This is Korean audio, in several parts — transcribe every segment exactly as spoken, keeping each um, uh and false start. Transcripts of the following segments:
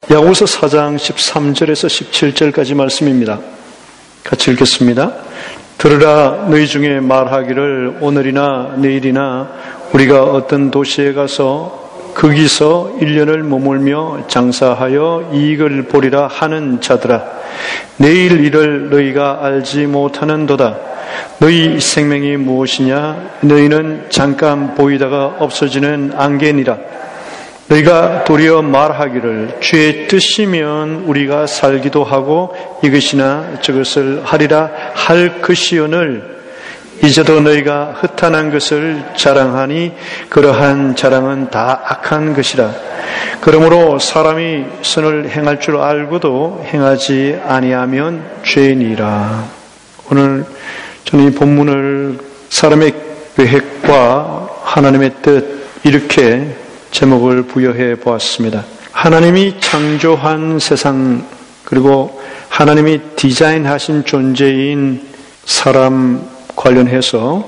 야고보서 사 장 십삼 절에서 십칠 절까지 말씀입니다. 같이 읽겠습니다. 들으라, 너희 중에 말하기를 오늘이나 내일이나 우리가 어떤 도시에 가서 거기서 일 년을 머물며 장사하여 이익을 보리라 하는 자들아, 내일 일을 너희가 알지 못하는도다. 너희 생명이 무엇이냐? 너희는 잠깐 보이다가 없어지는 안개니라. 너희가 도리어 말하기를 주의 뜻이면 우리가 살기도 하고 이것이나 저것을 하리라 할 것이오늘 이제도 너희가 허탄한 것을 자랑하니 그러한 자랑은 다 악한 것이라. 그러므로 사람이 선을 행할 줄 알고도 행하지 아니하면 죄인이라. 오늘 저는 이 본문을 사람의 계획과 하나님의 뜻, 이렇게 제목을 부여해 보았습니다. 하나님이 창조한 세상, 그리고 하나님이 디자인하신 존재인 사람 관련해서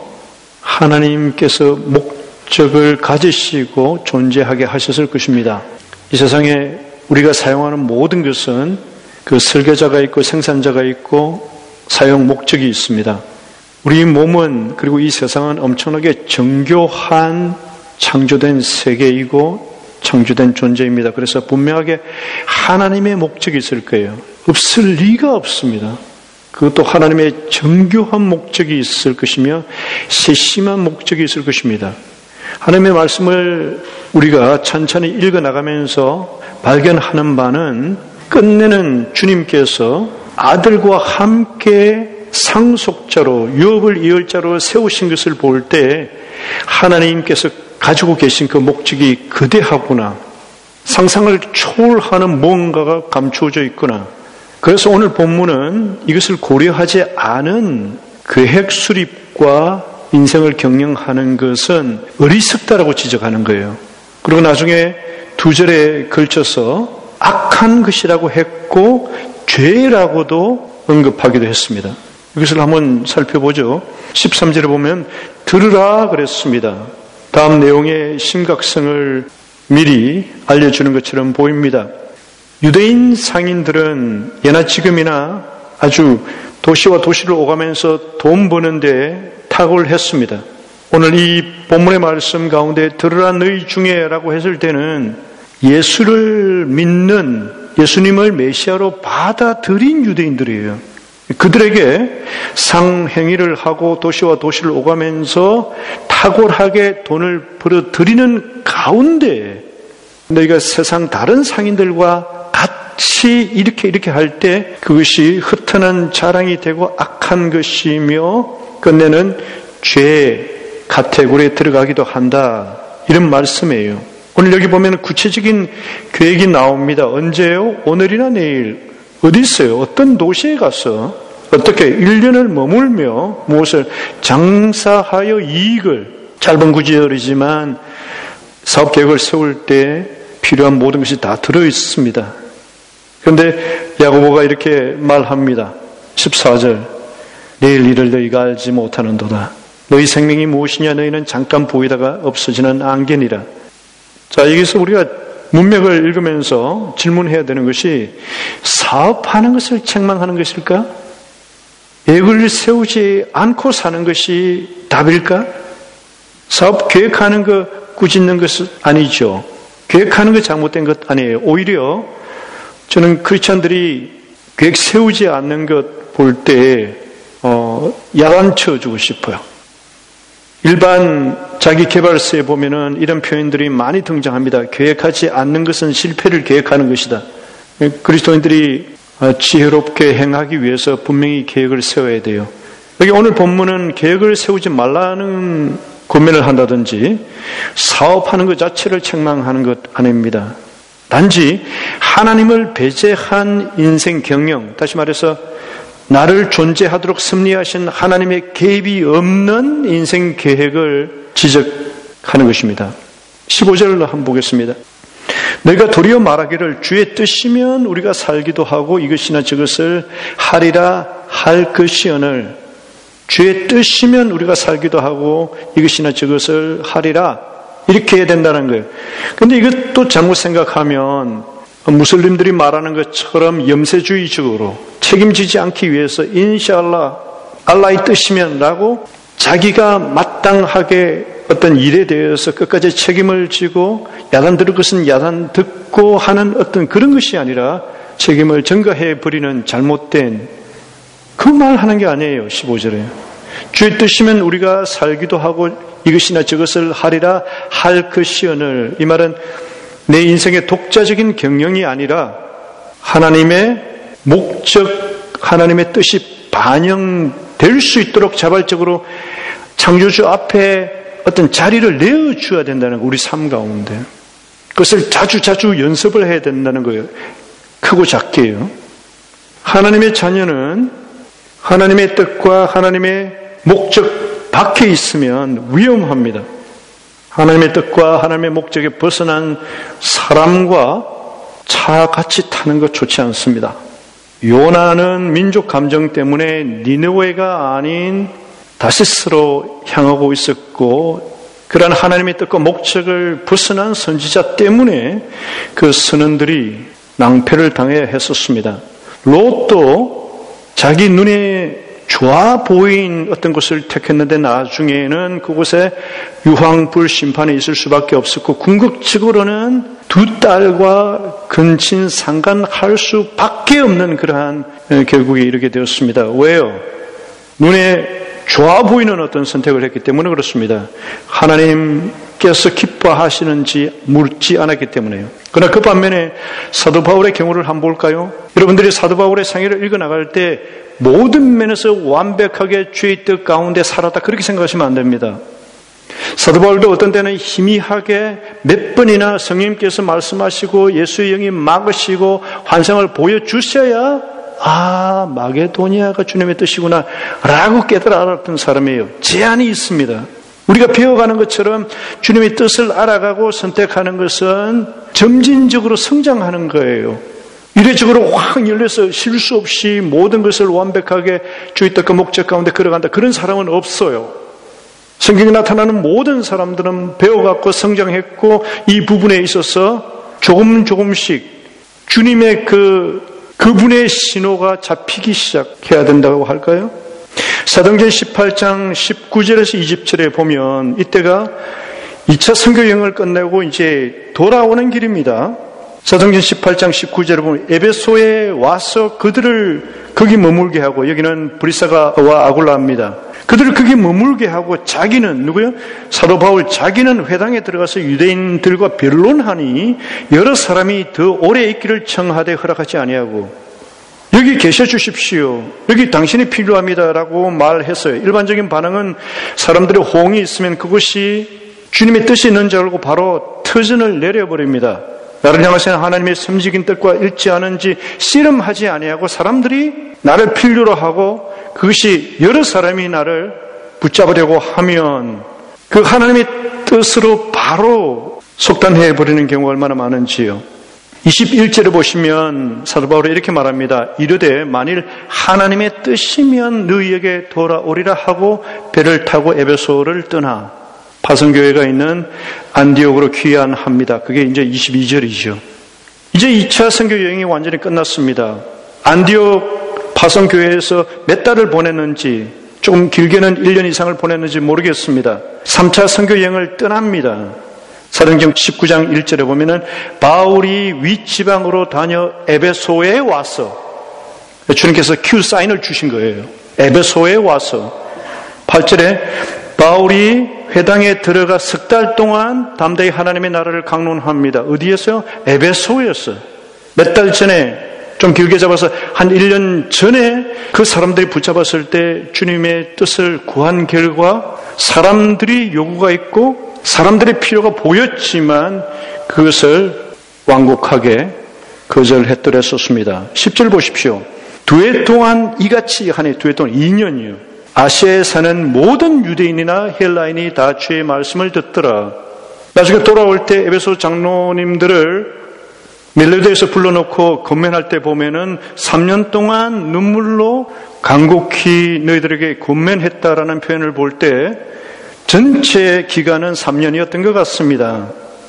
하나님께서 목적을 가지시고 존재하게 하셨을 것입니다. 이 세상에 우리가 사용하는 모든 것은 그 설계자가 있고 생산자가 있고 사용 목적이 있습니다. 우리 몸은, 그리고 이 세상은 엄청나게 정교한 창조된 세계이고 창조된 존재입니다. 그래서 분명하게 하나님의 목적이 있을 거예요. 없을 리가 없습니다. 그것도 하나님의 정교한 목적이 있을 것이며 세심한 목적이 있을 것입니다. 하나님의 말씀을 우리가 천천히 읽어나가면서 발견하는 바는 끝내는 주님께서 아들과 함께 상속자로, 유업을 이을 자로 세우신 것을 볼 때 하나님께서 가지고 계신 그 목적이 거대하구나, 상상을 초월하는 뭔가가 감추어져 있구나. 그래서 오늘 본문은 이것을 고려하지 않은 계획 수립과 인생을 경영하는 것은 어리석다라고 지적하는 거예요. 그리고 나중에 두 절에 걸쳐서 악한 것이라고 했고 죄라고도 언급하기도 했습니다. 이것을 한번 살펴보죠. 십삼 절에 보면 들으라 그랬습니다. 다음 내용의 심각성을 미리 알려주는 것처럼 보입니다. 유대인 상인들은 예나 지금이나 아주 도시와 도시를 오가면서 돈 버는데 탁월을 했습니다. 오늘 이 본문의 말씀 가운데 들으라 너희 중에 라고 했을 때는 예수를 믿는, 예수님을 메시아로 받아들인 유대인들이에요. 그들에게 상행위를 하고 도시와 도시를 오가면서 탁월하게 돈을 벌어들이는 가운데 너희가 세상 다른 상인들과 같이 이렇게 이렇게 할 때 그것이 허탄한 자랑이 되고 악한 것이며 끝내는 죄 카테고리에 들어가기도 한다, 이런 말씀이에요. 오늘 여기 보면 구체적인 계획이 나옵니다. 언제요? 오늘이나 내일. 어디 있어요? 어떤 도시에 가서 어떻게 일 년을 머물며 무엇을 장사하여 이익을, 짧은 구절이지만 사업 계획을 세울 때 필요한 모든 것이 다 들어있습니다. 그런데 야고보가 이렇게 말합니다. 십사 절, 내일 일을 너희가 알지 못하는도다. 너희 생명이 무엇이냐? 너희는 잠깐 보이다가 없어지는 안개니라. 자, 여기서 우리가 문맥을 읽으면서 질문해야 되는 것이, 사업하는 것을 책망하는 것일까? 계획을 세우지 않고 사는 것이 답일까? 사업 계획하는 거 꾸짖는 것은 아니죠. 계획하는 거 잘못된 것 아니에요. 오히려 저는 크리스천들이 계획 세우지 않는 것 볼 때 어, 야단쳐주고 싶어요. 일반 자기 개발서에 보면은 이런 표현들이 많이 등장합니다. 계획하지 않는 것은 실패를 계획하는 것이다. 그리스도인들이 지혜롭게 행하기 위해서 분명히 계획을 세워야 돼요. 여기 오늘 본문은 계획을 세우지 말라는 권면을 한다든지 사업하는 것 자체를 책망하는 것 아닙니다. 단지 하나님을 배제한 인생 경영, 다시 말해서 나를 존재하도록 섭리하신 하나님의 개입이 없는 인생 계획을 지적하는 것입니다. 십오 절로 한번 보겠습니다. 너희가 도리어 말하기를 주의 뜻이면 우리가 살기도 하고 이것이나 저것을 하리라 할 것이오늘, 주의 뜻이면 우리가 살기도 하고 이것이나 저것을 하리라, 이렇게 해야 된다는 거예요. 그런데 이것도 잘못 생각하면 무슬림들이 말하는 것처럼 염세주의적으로 책임지지 않기 위해서 인샬라 알라의 뜻이면 라고 자기가 마땅하게 어떤 일에 대해서 끝까지 책임을 지고 야단 들을 것은 야단 듣고 하는 어떤 그런 것이 아니라 책임을 전가해 버리는 잘못된 그 말 하는 게 아니에요. 십오 절에 주의 뜻이면 우리가 살기도 하고 이것이나 저것을 하리라 할 것이오늘. 이 말은 내 인생의 독자적인 경영이 아니라 하나님의 목적, 하나님의 뜻이 반영될 수 있도록 자발적으로 창조주 앞에 어떤 자리를 내어줘야 된다는 거, 우리 삶 가운데. 그것을 자주 자주 연습을 해야 된다는 거예요. 크고 작게요. 하나님의 자녀는 하나님의 뜻과 하나님의 목적 밖에 있으면 위험합니다. 하나님의 뜻과 하나님의 목적에 벗어난 사람과 차 같이 타는 것 좋지 않습니다. 요나는 민족 감정 때문에 니느웨가 아닌 다시스로 향하고 있었고, 그러한 하나님의 뜻과 목적을 벗어난 선지자 때문에 그 선원들이 낭패를 당해야 했었습니다. 롯도 자기 눈에 좋아 보인 어떤 것을 택했는데 나중에는 그곳에 유황불 심판이 있을 수밖에 없었고, 궁극적으로는 두 딸과 근친 상간할 수밖에 없는 그러한 결국에 이르게 되었습니다. 왜요? 눈에 좋아 보이는 어떤 선택을 했기 때문에 그렇습니다. 하나님께서 기뻐하시는지 묻지 않았기 때문에요. 그러나 그 반면에 사도 바울의 경우를 한번 볼까요? 여러분들이 사도 바울의 생애를 읽어나갈 때 모든 면에서 완벽하게 주의 뜻 가운데 살았다, 그렇게 생각하시면 안 됩니다. 사도 바울도 어떤 때는 희미하게 몇 번이나 성령님께서 말씀하시고 예수의 영이 막으시고 환상을 보여주셔야 아, 마게도니아가 주님의 뜻이구나 라고 깨달아 알았던 사람이에요. 제한이 있습니다. 우리가 배워가는 것처럼 주님의 뜻을 알아가고 선택하는 것은 점진적으로 성장하는 거예요. 이례적으로 확 열려서 실수 없이 모든 것을 완벽하게 주의 뜻과 목적 가운데 걸어간다, 그런 사람은 없어요. 성경에 나타나는 모든 사람들은 배워갖고 성장했고, 이 부분에 있어서 조금 조금씩 주님의 그 그분의 신호가 잡히기 시작해야 된다고 할까요? 사도행전 십팔 장 십구 절에서 이십 절에 보면 이때가 이 차 선교여행을 끝내고 이제 돌아오는 길입니다. 사도행전 십팔 장 십구 절에 보면 에베소에 와서 그들을 거기 머물게 하고, 여기는 브리사가와 아굴라입니다. 그들을 거기 머물게 하고 자기는 누구요? 사도 바울 자기는 회당에 들어가서 유대인들과 변론하니 여러 사람이 더 오래 있기를 청하되 허락하지 아니하고 여기 계셔 주십시오. 여기 당신이 필요합니다라고 말했어요. 일반적인 반응은 사람들의 호응이 있으면 그것이 주님의 뜻이 있는 줄 알고 바로 터전을 내려버립니다. 나를 향하시는 하나님의 섬지긴 뜻과 일치하는지 씨름하지 아니하고 사람들이 나를 필요로 하고 그것이 여러 사람이 나를 붙잡으려고 하면 그 하나님의 뜻으로 바로 속단해버리는 경우가 얼마나 많은지요. 이십일 절에 보시면 사도 바울이 이렇게 말합니다. 이르되 만일 하나님의 뜻이면 너희에게 돌아오리라 하고 배를 타고 에베소를 떠나 파송교회가 있는 안디옥으로 귀환합니다. 그게 이제 이십이 절이죠. 이제 이 차 선교 여행이 완전히 끝났습니다. 안디옥 파송교회에서 몇 달을 보냈는지, 조금 길게는 일 년 이상을 보냈는지 모르겠습니다. 삼 차 선교 여행을 떠납니다. 사도행전 십구 장 일 절에 보면은 바울이 윗지방으로 다녀 에베소에 와서, 주님께서 큐 사인을 주신 거예요. 에베소에 와서 팔 절에 바울이 회당에 들어가 석 달 동안 담대히 하나님의 나라를 강론합니다. 어디에서요? 에베소에서. 몇 달 전에, 좀 길게 잡아서 한 일 년 전에 그 사람들이 붙잡았을 때 주님의 뜻을 구한 결과 사람들이 요구가 있고 사람들의 필요가 보였지만 그것을 완곡하게 거절했더랬었습니다. 십 절 보십시오. 두 해 동안 이같이 하니, 두 해 동안 이 년이요. 아시아에 사는 모든 유대인이나 헬라인이 다 주의 말씀을 듣더라. 나중에 돌아올 때 에베소 장로님들을 멜로디에서 불러놓고 건면할 때 보면은 삼 년 동안 눈물로 간곡히 너희들에게 건면했다라는 표현을 볼 때 전체 기간은 삼 년이었던 것 같습니다.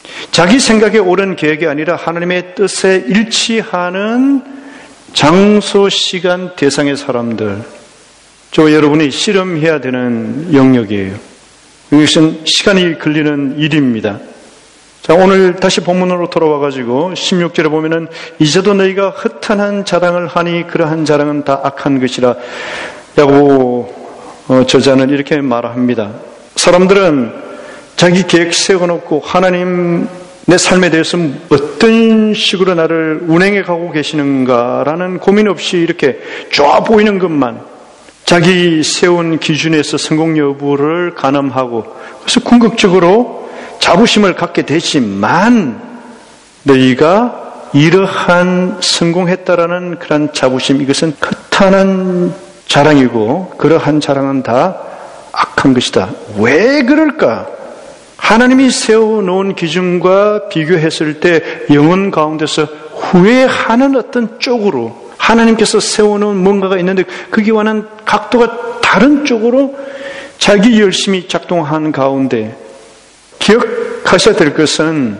자기 생각에 옳은 계획이 아니라 하나님의 뜻에 일치하는 장소, 시간, 대상의 사람들, 저 여러분이 실험해야 되는 영역이에요. 이것은 시간이 걸리는 일입니다. 자, 오늘 다시 본문으로 돌아와가지고 십육 절에 보면은 이제도 너희가 허탄한 자랑을 하니 그러한 자랑은 다 악한 것이라 야고 저자는 이렇게 말합니다. 사람들은 자기 계획 세워놓고 하나님 내 삶에 대해서 어떤 식으로 나를 운행해 가고 계시는가라는 고민 없이 이렇게 좋아 보이는 것만 자기 세운 기준에서 성공 여부를 가늠하고 그래서 궁극적으로 자부심을 갖게 되지만 너희가 이러한 성공했다라는 그런 자부심, 이것은 허탄한 자랑이고 그러한 자랑은 다 악한 것이다. 왜 그럴까? 하나님이 세워놓은 기준과 비교했을 때 영혼 가운데서 후회하는 어떤 쪽으로 하나님께서 세워놓은 뭔가가 있는데 거기와는 각도가 다른 쪽으로 자기 열심히 작동하는 가운데 기억하셔야 될 것은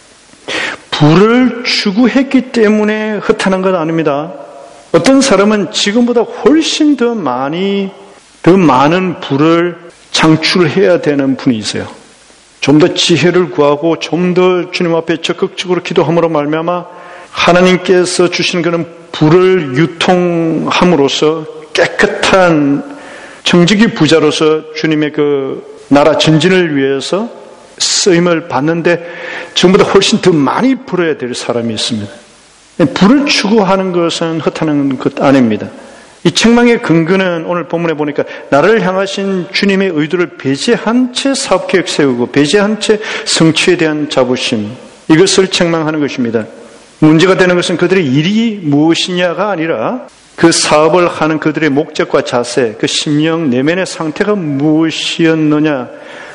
부를 추구했기 때문에 허탄한 건 아닙니다. 어떤 사람은 지금보다 훨씬 더 많이 더 많은 부를 창출해야 되는 분이 있어요. 좀 더 지혜를 구하고 좀 더 주님 앞에 적극적으로 기도함으로 말미암아 하나님께서 주시는 그런 부를 유통함으로써 깨끗한 정직이 부자로서 주님의 그 나라 전진을 위해서 쓰임을 받는데 지금보다 훨씬 더 많이 불어야 될 사람이 있습니다. 부를 추구하는 것은 허탄한 것 아닙니다. 이 책망의 근거는 오늘 본문에 보니까 나를 향하신 주님의 의도를 배제한 채 사업계획 세우고 배제한 채 성취에 대한 자부심, 이것을 책망하는 것입니다. 문제가 되는 것은 그들의 일이 무엇이냐가 아니라 그 사업을 하는 그들의 목적과 자세, 그 심령 내면의 상태가 무엇이었느냐가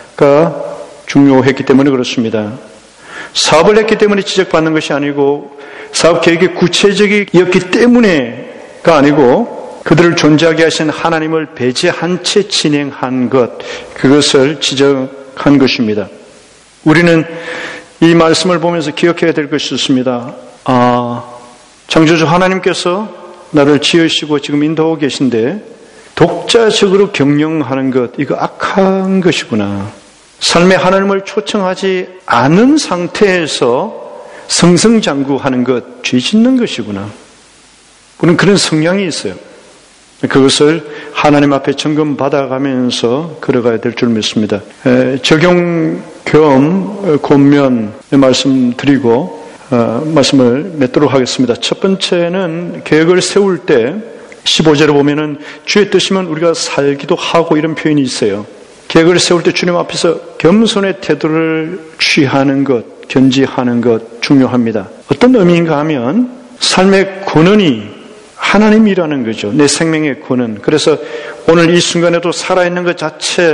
중요했기 때문에 그렇습니다. 사업을 했기 때문에 지적받는 것이 아니고 사업 계획이 구체적이었기 때문에가 아니고 그들을 존재하게 하신 하나님을 배제한 채 진행한 것, 그것을 지적한 것입니다. 우리는 이 말씀을 보면서 기억해야 될 것이 있습니다. 아, 창조주 하나님께서 나를 지으시고 지금 인도하고 계신데 독자적으로 경영하는 것, 이거 악한 것이구나. 삶에 하나님을 초청하지 않은 상태에서 승승장구하는 것, 죄 짓는 것이구나. 우리는 그런 성향이 있어요. 그것을 하나님 앞에 점검받아가면서 걸어가야 될 줄 믿습니다. 에, 적용 겸 권면 말씀드리고 어, 말씀을 맺도록 하겠습니다. 첫 번째는 계획을 세울 때 십오 절에 보면은 주의 뜻이면 우리가 살기도 하고 이런 표현이 있어요. 계획을 세울 때 주님 앞에서 겸손의 태도를 취하는 것, 견지하는 것 중요합니다. 어떤 의미인가 하면 삶의 권한이 하나님이라는 거죠. 내 생명의 권한. 그래서 오늘 이 순간에도 살아있는 것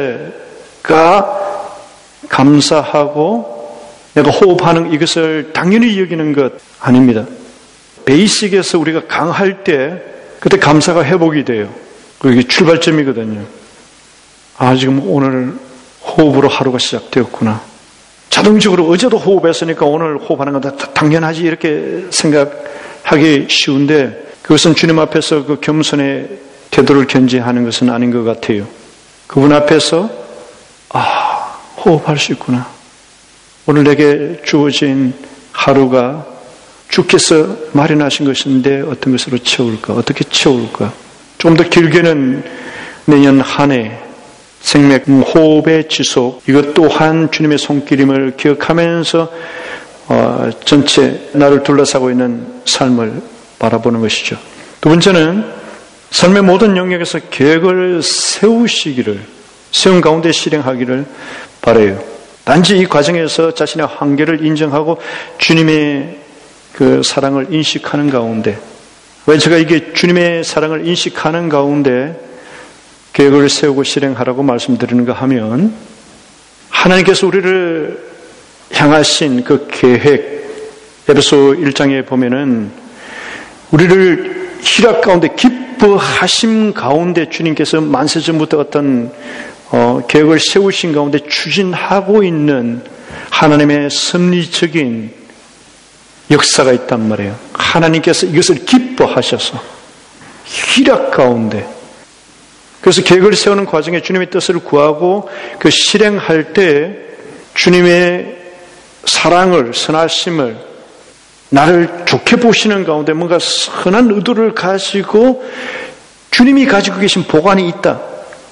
자체가 감사하고 내가 호흡하는 이것을 당연히 여기는 것 아닙니다. 베이직에서 우리가 강할 때 그때 감사가 회복이 돼요. 그게 출발점이거든요. 아, 지금 오늘 호흡으로 하루가 시작되었구나. 자동적으로 어제도 호흡했으니까 오늘 호흡하는 건 다 당연하지 이렇게 생각하기 쉬운데 그것은 주님 앞에서 그 겸손의 태도를 견지하는 것은 아닌 것 같아요. 그분 앞에서 아, 호흡할 수 있구나. 오늘 내게 주어진 하루가 주께서 마련하신 것인데 어떤 것으로 채울까? 어떻게 채울까? 좀 더 길게는 내년 한 해 생맥 호흡의 지속, 이것 또한 주님의 손길임을 기억하면서 어, 전체 나를 둘러싸고 있는 삶을 바라보는 것이죠. 두 번째는 삶의 모든 영역에서 계획을 세우시기를, 세운 가운데 실행하기를 바라요. 단지 이 과정에서 자신의 한계를 인정하고 주님의 그 사랑을 인식하는 가운데, 왜 제가 이게 주님의 사랑을 인식하는 가운데 계획을 세우고 실행하라고 말씀드리는가 하면 하나님께서 우리를 향하신 그 계획, 에베소 일 장에 보면은 우리를 희락 가운데 기뻐하심 가운데 주님께서 만세전부터 어떤 어, 계획을 세우신 가운데 추진하고 있는 하나님의 섭리적인 역사가 있단 말이에요. 하나님께서 이것을 기뻐하셔서 희락 가운데, 그래서 계획을 세우는 과정에 주님의 뜻을 구하고 그 실행할 때 주님의 사랑을, 선하심을, 나를 좋게 보시는 가운데 뭔가 선한 의도를 가지고 주님이 가지고 계신 보관이 있다.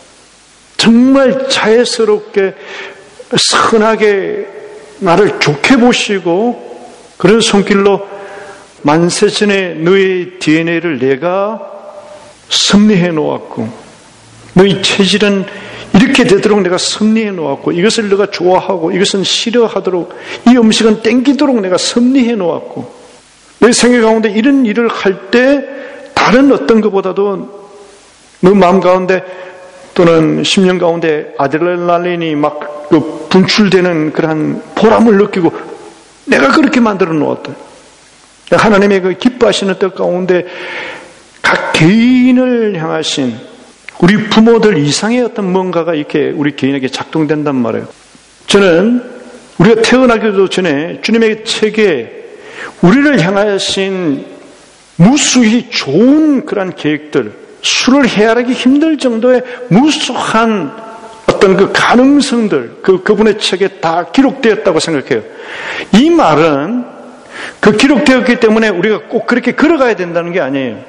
정말 자애스럽게 선하게 나를 좋게 보시고 그런 손길로 만세전에 너의 디엔에이를 내가 섭리해 놓았고 너희 체질은 이렇게 되도록 내가 섭리해 놓았고 이것을 내가 좋아하고 이것은 싫어하도록 이 음식은 땡기도록 내가 섭리해 놓았고 내 생애 가운데 이런 일을 할 때 다른 어떤 것보다도 너 마음 가운데 또는 심령 가운데 아드레날린이 막 그 분출되는 그러한 보람을 느끼고 내가 그렇게 만들어 놓았다. 하나님의 그 기뻐하시는 뜻 가운데 각 개인을 향하신 우리 부모들 이상의 어떤 뭔가가 이렇게 우리 개인에게 작동된단 말이에요. 저는 우리가 태어나기도 전에 주님의 책에 우리를 향하신 무수히 좋은 그런 계획들, 수를 헤아리기 힘들 정도의 무수한 어떤 그 가능성들, 그, 그분의 책에 다 기록되었다고 생각해요. 이 말은 그 기록되었기 때문에 우리가 꼭 그렇게 걸어가야 된다는 게 아니에요.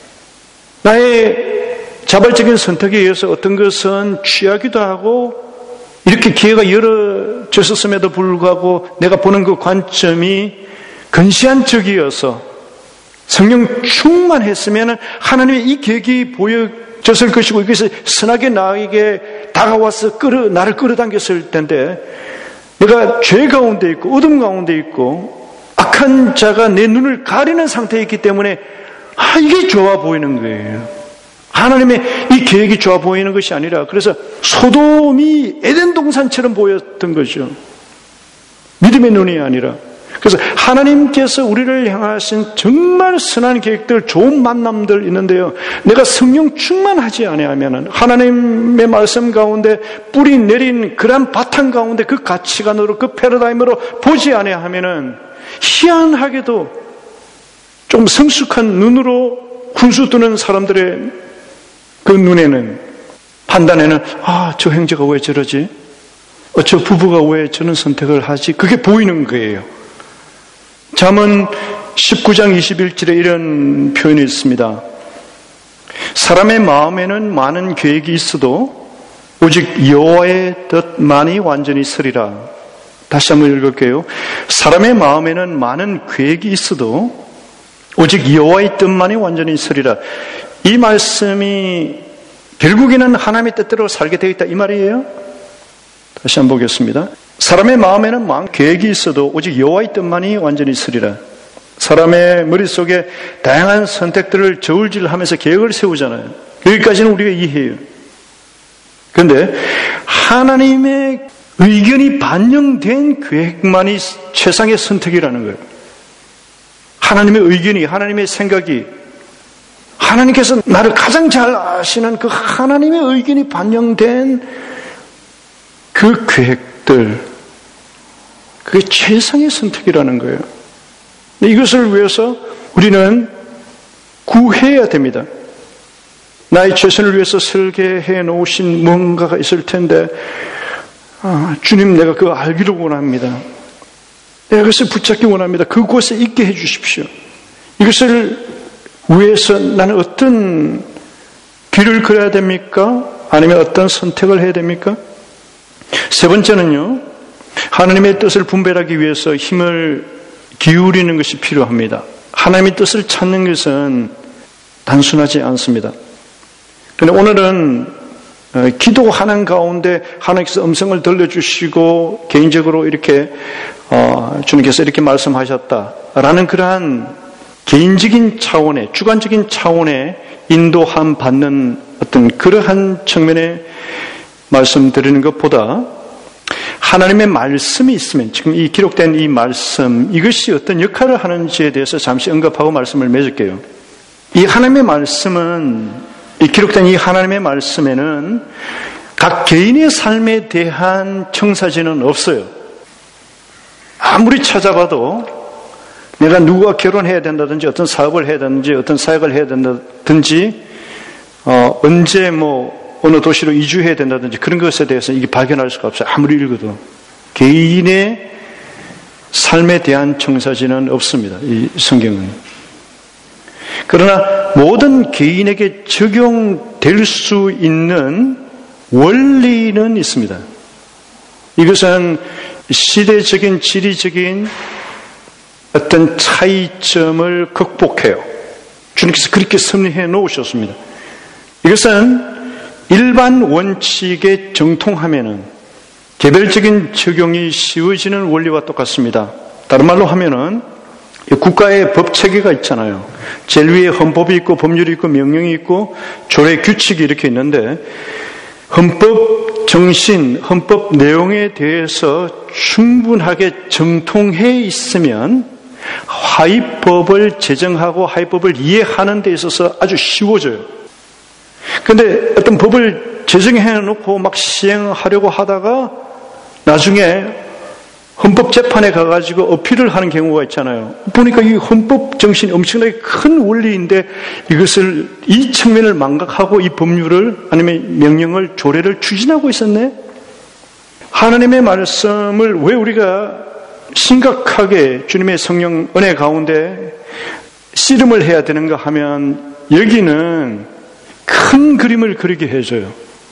나의 자발적인 선택에 의해서 어떤 것은 취하기도 하고 이렇게 기회가 열어졌음에도 불구하고 내가 보는 그 관점이 근시한 적이어서 성령 충만했으면 하나님의 이 계획이 보여졌을 것이고 이것이 선하게 나에게 다가와서 끌어, 나를 끌어당겼을 텐데 내가 죄 가운데 있고 어둠 가운데 있고 악한 자가 내 눈을 가리는 상태에 있기 때문에 아 이게 좋아 보이는 거예요. 하나님의 이 계획이 좋아 보이는 것이 아니라 그래서 소돔이 에덴 동산처럼 보였던 거죠. 믿음의 눈이 아니라. 그래서 하나님께서 우리를 향하신 정말 선한 계획들, 좋은 만남들 있는데요. 내가 성령 충만하지 아니하면 하나님의 말씀 가운데 뿌리 내린 그런 바탕 가운데 그 가치관으로 그 패러다임으로 보지 아니하면 희한하게도 좀 성숙한 눈으로 군수 뜨는 사람들의 그 눈에는, 판단에는 아, 저 형제가 왜 저러지? 어, 저 부부가 왜 저런 선택을 하지? 그게 보이는 거예요. 잠언 십구 장 이십일 절에 이런 표현이 있습니다. 사람의 마음에는 많은 계획이 있어도 오직 여호와의 뜻만이 완전히 서리라. 다시 한번 읽을게요. 사람의 마음에는 많은 계획이 있어도 오직 여호와의 뜻만이 완전히 서리라. 이 말씀이 결국에는 하나님의 뜻대로 살게 되어 있다 이 말이에요. 다시 한번 보겠습니다. 사람의 마음에는 많은 계획이 있어도 오직 여호와의 뜻만이 완전히 서리라. 사람의 머릿속에 다양한 선택들을 저울질하면서 계획을 세우잖아요. 여기까지는 우리가 이해해요. 그런데 하나님의 의견이 반영된 계획만이 최상의 선택이라는 거예요. 하나님의 의견이, 하나님의 생각이, 하나님께서 나를 가장 잘 아시는 그 하나님의 의견이 반영된 그 계획들, 그게 최상의 선택이라는 거예요. 이것을 위해서 우리는 구해야 됩니다. 나의 최선을 위해서 설계해 놓으신 뭔가가 있을 텐데 아, 주님 내가 그거 알기를 원합니다. 내가 그것을 붙잡기 원합니다. 그곳에 있게 해 주십시오. 이것을 위해서 나는 어떤 길을 걸어야 됩니까? 아니면 어떤 선택을 해야 됩니까? 세 번째는요, 하나님의 뜻을 분별하기 위해서 힘을 기울이는 것이 필요합니다. 하나님의 뜻을 찾는 것은 단순하지 않습니다. 그런데 오늘은 기도하는 가운데 하나님께서 음성을 들려주시고 개인적으로 이렇게 어, 주님께서 이렇게 말씀하셨다라는 그러한 개인적인 차원의, 주관적인 차원의 인도함 받는 어떤 그러한 측면에 말씀드리는 것보다 하나님의 말씀이 있으면, 지금 이 기록된 이 말씀, 이것이 어떤 역할을 하는지에 대해서 잠시 언급하고 말씀을 맺을게요. 이 하나님의 말씀은, 이 기록된 이 하나님의 말씀에는 각 개인의 삶에 대한 청사진은 없어요. 아무리 찾아봐도 내가 누구와 결혼해야 된다든지 어떤 사업을 해야 된다든지 어떤 사역을 해야 된다든지 어, 언제 뭐 어느 도시로 이주해야 된다든지 그런 것에 대해서 이게 발견할 수가 없어요. 아무리 읽어도. 개인의 삶에 대한 청사진은 없습니다. 이 성경은. 그러나 모든 개인에게 적용될 수 있는 원리는 있습니다. 이것은 시대적인 지리적인 어떤 차이점을 극복해요. 주님께서 그렇게 섭리해 놓으셨습니다. 이것은 일반 원칙에 정통하면은 개별적인 적용이 쉬워지는 원리와 똑같습니다. 다른 말로 하면은 국가의 법 체계가 있잖아요. 제일 위에 헌법이 있고 법률이 있고 명령이 있고 조례 규칙이 이렇게 있는데 헌법 정신, 헌법 내용에 대해서 충분하게 정통해 있으면 하위법을 제정하고 하위법을 이해하는 데 있어서 아주 쉬워져요. 그런데 어떤 법을 제정해 놓고 막 시행하려고 하다가 나중에 헌법재판에 가가지고 어필을 하는 경우가 있잖아요. 보니까 이 헌법 정신이 엄청나게 큰 원리인데 이것을, 이 측면을 망각하고 이 법률을 아니면 명령을, 조례를 추진하고 있었네? 하나님의 말씀을 왜 우리가 심각하게 주님의 성령 은혜 가운데 씨름을 해야 되는가 하면 여기는 큰 그림을 그리게 해줘요.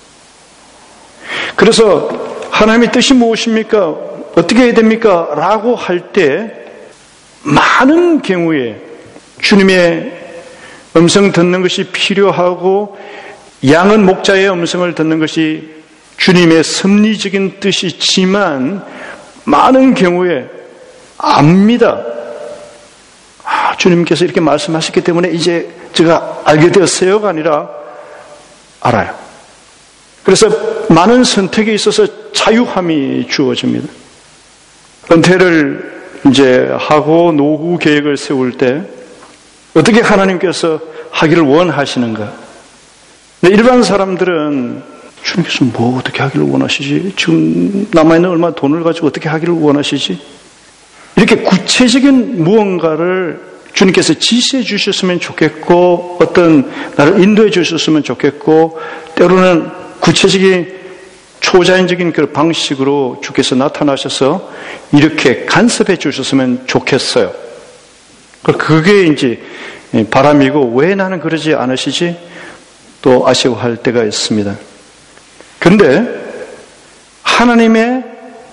그래서 하나님의 뜻이 무엇입니까? 어떻게 해야 됩니까? 라고 할 때 많은 경우에 주님의 음성 듣는 것이 필요하고 양은 목자의 음성을 듣는 것이 주님의 섭리적인 뜻이지만 많은 경우에 압니다. 아, 주님께서 이렇게 말씀하셨기 때문에 이제 제가 알게 되었어요가 아니라 알아요. 그래서 많은 선택에 있어서 자유함이 주어집니다. 은퇴를 이제 하고 노후 계획을 세울 때 어떻게 하나님께서 하기를 원하시는가? 근데 일반 사람들은 주님께서 뭐 어떻게 하기를 원하시지? 지금 남아있는 얼마 돈을 가지고 어떻게 하기를 원하시지? 이렇게 구체적인 무언가를 주님께서 지시해 주셨으면 좋겠고 어떤 나를 인도해 주셨으면 좋겠고 때로는 구체적인 초자연적인 그 방식으로 주께서 나타나셔서 이렇게 간섭해 주셨으면 좋겠어요. 그게 이제 바람이고 왜 나는 그러지 않으시지? 또 아쉬워할 때가 있습니다. 그런데 하나님의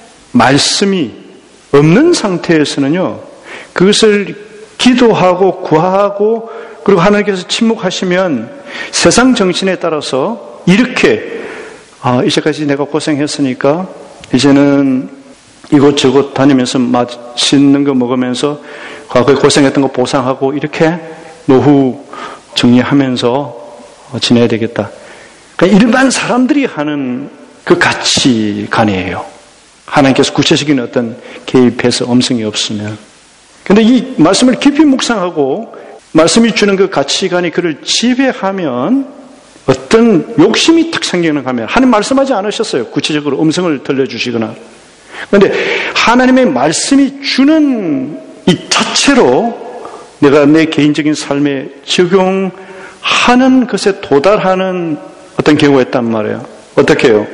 말씀이 없는 상태에서는요, 그것을 기도하고 구하고 그리고 하나님께서 침묵하시면 세상 정신에 따라서 이렇게 아, 이제까지 내가 고생했으니까 이제는 이곳저곳 다니면서 맛있는 거 먹으면서 과거에 고생했던 거 보상하고 이렇게 노후 정리하면서 지내야 되겠다. 그러니까 일반 사람들이 하는 그 가치관이에요. 하나님께서 구체적인 어떤 개입해서 음성이 없으면. 그런데 이 말씀을 깊이 묵상하고 말씀이 주는 그 가치관이 그를 지배하면 어떤 욕심이 탁 생기는 하면 하나님 말씀하지 않으셨어요. 구체적으로 음성을 들려주시거나. 그런데 하나님의 말씀이 주는 이 자체로 내가 내 개인적인 삶에 적용하는 것에 도달하는 어떤 경우가 있단 말이에요. 어떻게 해요?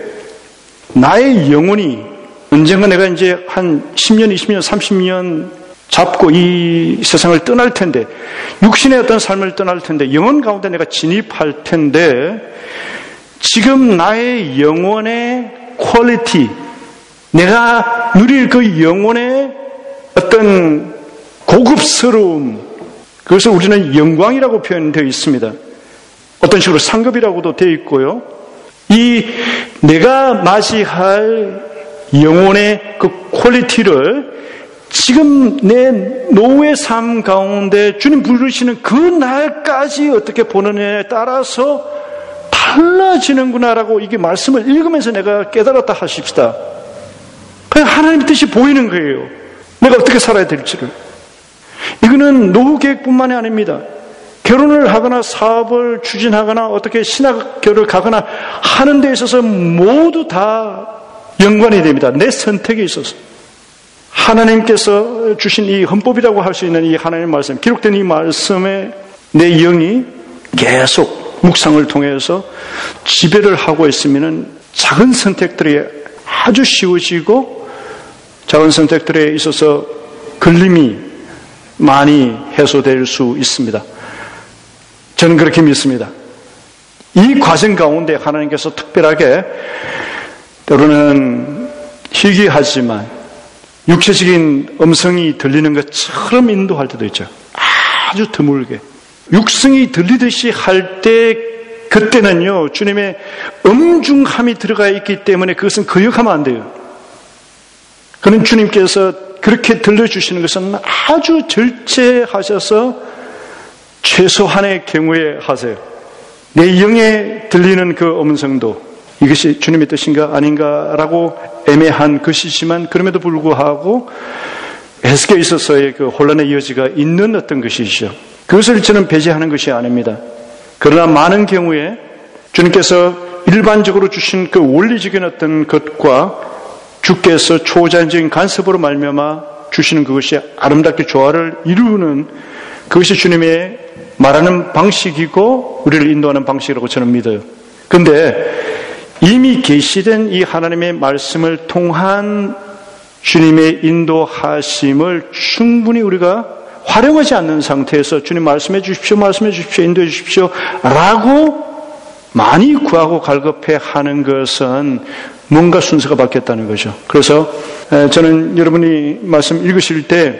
나의 영혼이 언젠가 내가 이제 한 십 년, 이십 년, 삼십 년 잡고 이 세상을 떠날 텐데, 육신의 어떤 삶을 떠날 텐데, 영혼 가운데 내가 진입할 텐데, 지금 나의 영혼의 퀄리티, 내가 누릴 그 영혼의 어떤 고급스러움, 그것을 우리는 영광이라고 표현되어 있습니다. 어떤 식으로 상급이라고도 되어 있고요. 이 내가 맞이할 영혼의 그 퀄리티를 지금 내 노후의 삶 가운데 주님 부르시는 그 날까지 어떻게 보느냐에 따라서 달라지는구나라고 이게 말씀을 읽으면서 내가 깨달았다 하십시다. 그냥 하나님의 뜻이 보이는 거예요. 내가 어떻게 살아야 될지를. 이거는 노후 계획뿐만이 아닙니다. 결혼을 하거나 사업을 추진하거나 어떻게 신학교를 가거나 하는 데 있어서 모두 다 연관이 됩니다. 내 선택에 있어서. 하나님께서 주신 이 헌법이라고 할 수 있는 이 하나님의 말씀, 기록된 이 말씀에 내 영이 계속 묵상을 통해서 지배를 하고 있으면 작은 선택들이 아주 쉬워지고 작은 선택들에 있어서 걸림이 많이 해소될 수 있습니다. 저는 그렇게 믿습니다. 이 과정 가운데 하나님께서 특별하게 때로는 희귀하지만 육체적인 음성이 들리는 것처럼 인도할 때도 있죠. 아주 드물게. 육성이 들리듯이 할 때 그때는요, 주님의 엄중함이 들어가 있기 때문에 그것은 거역하면 안 돼요. 그는 주님께서 그렇게 들려주시는 것은 아주 절제하셔서 최소한의 경우에 하세요. 내 영에 들리는 그 음성도 이것이 주님의 뜻인가 아닌가라고 애매한 것이지만 그럼에도 불구하고 해석에 있어서의 그 혼란의 여지가 있는 어떤 것이죠. 그것을 저는 배제하는 것이 아닙니다. 그러나 많은 경우에 주님께서 일반적으로 주신 그 원리적인 어떤 것과 주께서 초자연적인 간섭으로 말미암아 주시는 그것이 아름답게 조화를 이루는 그것이 주님의 말하는 방식이고 우리를 인도하는 방식이라고 저는 믿어요. 그런데 이미 계시된 이 하나님의 말씀을 통한 주님의 인도하심을 충분히 우리가 활용하지 않는 상태에서 주님 말씀해 주십시오, 말씀해 주십시오, 인도해 주십시오 라고 많이 구하고 갈급해 하는 것은 뭔가 순서가 바뀌었다는 거죠. 그래서 저는 여러분이 말씀 읽으실 때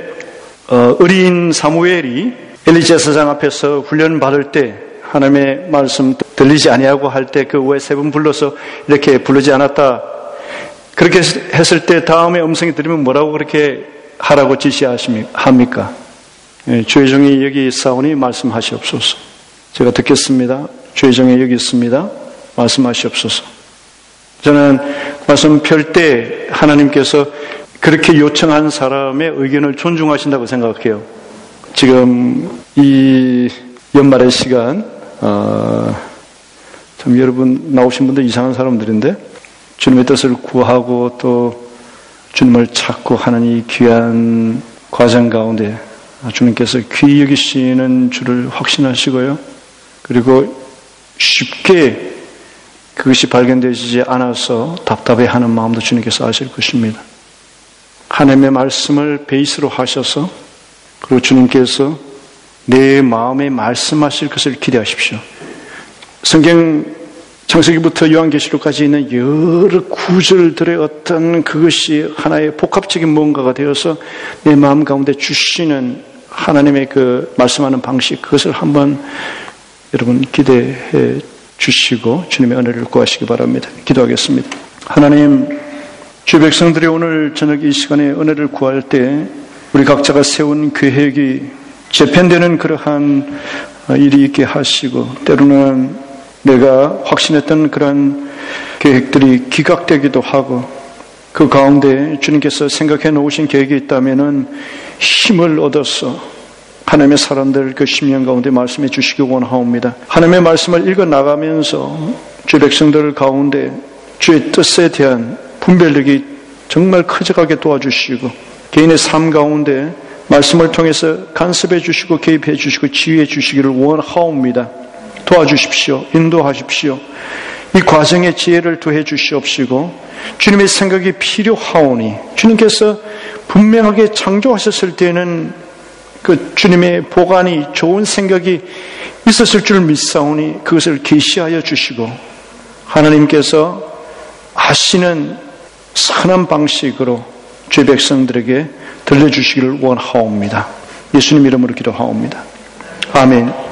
어린 사무엘이 엘리 제사장 앞에서 훈련 받을 때 하나님의 말씀 들리지 아니하고 할 때 그 왜 세 번 불러서 이렇게 부르지 않았다. 그렇게 했을 때 다음에 음성이 들리면 뭐라고 그렇게 하라고 지시합니까? 예, 주의 종이 여기 있사오니 말씀하시옵소서. 제가 듣겠습니다. 주의 종이 여기 있습니다. 말씀하시옵소서. 저는 말씀 펼 때 하나님께서 그렇게 요청한 사람의 의견을 존중하신다고 생각해요. 지금 이 연말의 시간 어, 참 여러분 나오신 분들 이상한 사람들인데 주님의 뜻을 구하고 또 주님을 찾고 하는 이 귀한 과정 가운데 주님께서 귀히 여기시는 줄을 확신하시고요. 그리고 쉽게 그것이 발견되지 않아서 답답해하는 마음도 주님께서 아실 것입니다. 하나님의 말씀을 베이스로 하셔서 그리고 주님께서 내 마음에 말씀하실 것을 기대하십시오. 성경 창세기부터 요한계시록까지 있는 여러 구절들의 어떤 그것이 하나의 복합적인 뭔가가 되어서 내 마음 가운데 주시는 하나님의 그 말씀하는 방식, 그것을 한번 여러분 기대해 주시고 주님의 은혜를 구하시기 바랍니다. 기도하겠습니다. 하나님, 주 백성들이 오늘 저녁 이 시간에 은혜를 구할 때 우리 각자가 세운 계획이 재편되는 그러한 일이 있게 하시고 때로는 내가 확신했던 그런 계획들이 기각되기도 하고 그 가운데 주님께서 생각해 놓으신 계획이 있다면은 힘을 얻어서 하나님의 사람들 그 심령 가운데 말씀해 주시기 원하옵니다. 하나님의 말씀을 읽어 나가면서 주 백성들 가운데 주의 뜻에 대한 분별력이 정말 커져가게 도와주시고 개인의 삶 가운데 말씀을 통해서 간섭해 주시고 개입해 주시고 지휘해 주시기를 원하옵니다. 도와주십시오. 인도하십시오. 이 과정에 지혜를 더해 주시옵시고 주님의 생각이 필요하오니 주님께서 분명하게 창조하셨을 때는 그 주님의 보관이 좋은 생각이 있었을 줄 믿사오니 그것을 계시하여 주시고 하나님께서 아시는 선한 방식으로 죄 백성들에게 들려주시기를 원하옵니다. 예수님 이름으로 기도하옵니다. 아멘.